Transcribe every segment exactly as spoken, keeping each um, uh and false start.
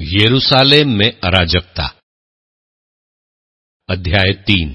यरूशलेम में अराजकता। अध्याय तीन।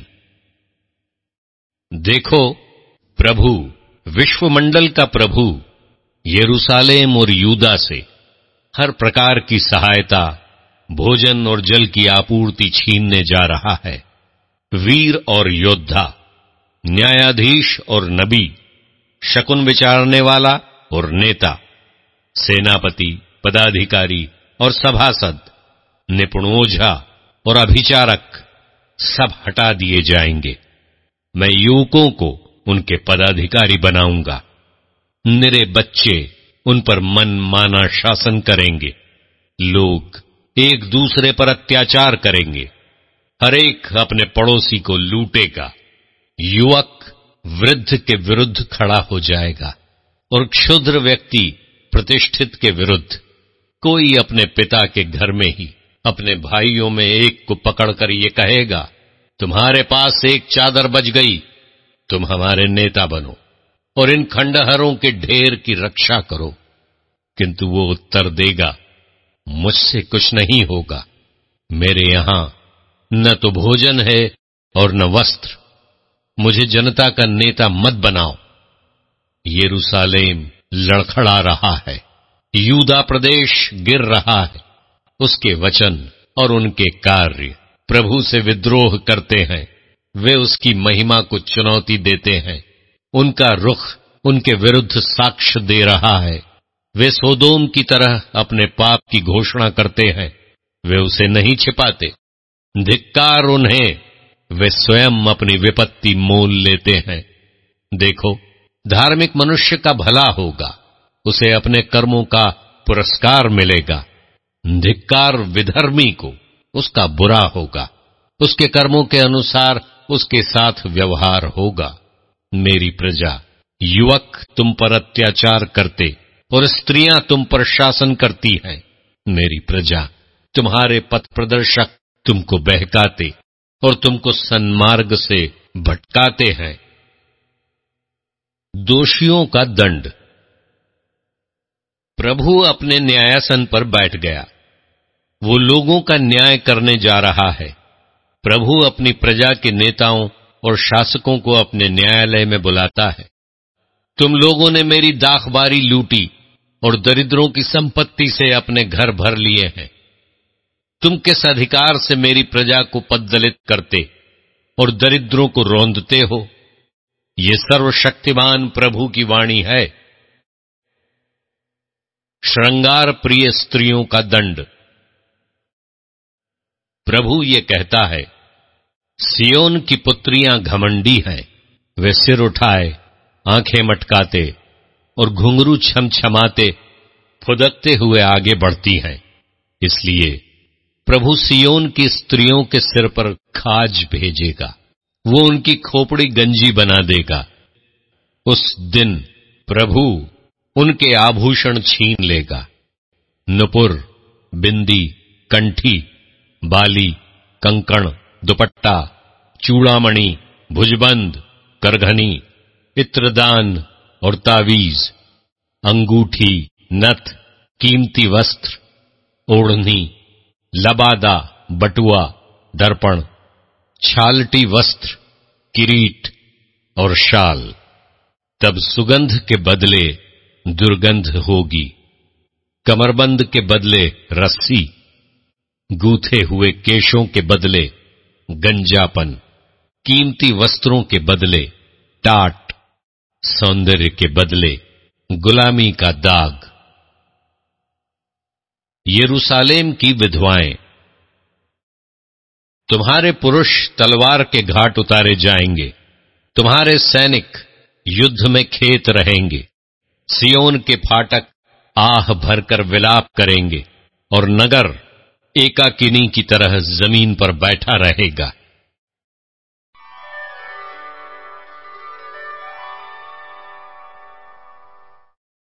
देखो, प्रभु, विश्वमंडल का प्रभु, यरूशलेम और यूदा से हर प्रकार की सहायता, भोजन और जल की आपूर्ति छीनने जा रहा है। वीर और योद्धा, न्यायाधीश और नबी, शकुन विचारने वाला और नेता, सेनापति, पदाधिकारी और सभासद, निपुण ओझा और अभिचारक सब हटा दिए जाएंगे। मैं युवकों को उनके पदाधिकारी बनाऊंगा। निरे बच्चे उन पर मनमाना शासन करेंगे। लोग एक दूसरे पर अत्याचार करेंगे। हर एक अपने पड़ोसी को लूटेगा। युवक वृद्ध के विरुद्ध खड़ा हो जाएगा और क्षुद्र व्यक्ति प्रतिष्ठित के विरुद्ध। कोई अपने पिता के घर में ही अपने भाइयों में एक को पकड़कर ये कहेगा, तुम्हारे पास एक चादर बच गई, तुम हमारे नेता बनो और इन खंडहरों के ढेर की रक्षा करो। किंतु वो उत्तर देगा, मुझसे कुछ नहीं होगा। मेरे यहां न तो भोजन है और न वस्त्र। मुझे जनता का नेता मत बनाओ। यरूशलेम लड़खड़ा रहा है, यूदा प्रदेश गिर रहा है। उसके वचन और उनके कार्य प्रभु से विद्रोह करते हैं। वे उसकी महिमा को चुनौती देते हैं। उनका रुख उनके विरुद्ध साक्ष्य दे रहा है। वे सोदोम की तरह अपने पाप की घोषणा करते हैं। वे उसे नहीं छिपाते। धिक्कार उन्हें, वे स्वयं अपनी विपत्ति मोल लेते हैं। देखो, धार्मिक मनुष्य का भला होगा, उसे अपने कर्मों का पुरस्कार मिलेगा। धिक्कार विधर्मी को, उसका बुरा होगा। उसके कर्मों के अनुसार उसके साथ व्यवहार होगा। मेरी प्रजा, युवक तुम पर अत्याचार करते और स्त्रियां तुम पर शासन करती हैं। मेरी प्रजा, तुम्हारे पथ प्रदर्शक तुमको बहकाते और तुमको सन्मार्ग से भटकाते हैं। दोषियों का दंड। प्रभु अपने न्यायासन पर बैठ गया। वो लोगों का न्याय करने जा रहा है। प्रभु अपनी प्रजा के नेताओं और शासकों को अपने न्यायालय में बुलाता है। तुम लोगों ने मेरी दाखबारी लूटी और दरिद्रों की संपत्ति से अपने घर भर लिए हैं। तुम किस अधिकार से मेरी प्रजा को पददलित करते और दरिद्रों को रौंदते हो? ये सर्वशक्तिमान प्रभु की वाणी है। श्रृंगार प्रिय स्त्रियों का दंड। प्रभु ये कहता है, सियोन की पुत्रियां घमंडी हैं। वे सिर उठाए, आंखें मटकाते और घुंघरू छमछमाते फुदकते हुए आगे बढ़ती हैं। इसलिए प्रभु सियोन की स्त्रियों के सिर पर खाज भेजेगा। वो उनकी खोपड़ी गंजी बना देगा। उस दिन प्रभु उनके आभूषण छीन लेगा। नुपुर, बिंदी, कंठी, बाली, कंकण, दुपट्टा, चूड़ामणि, भुजबंद, करघनी, इत्रदान और तावीज, अंगूठी, नथ, कीमती वस्त्र, ओढ़नी, लबादा, बटुआ, दर्पण, छालटी वस्त्र, किरीट और शाल। तब सुगंध के बदले दुर्गंध होगी, कमरबंद के बदले रस्सी, गूथे हुए केशों के बदले गंजापन, कीमती वस्त्रों के बदले टाट, सौंदर्य के बदले गुलामी का दाग। यरूशलेम की विधवाएं। तुम्हारे पुरुष तलवार के घाट उतारे जाएंगे। तुम्हारे सैनिक युद्ध में खेत रहेंगे। सियोन के फाटक आह भरकर विलाप करेंगे और नगर एकाकिनी की तरह जमीन पर बैठा रहेगा।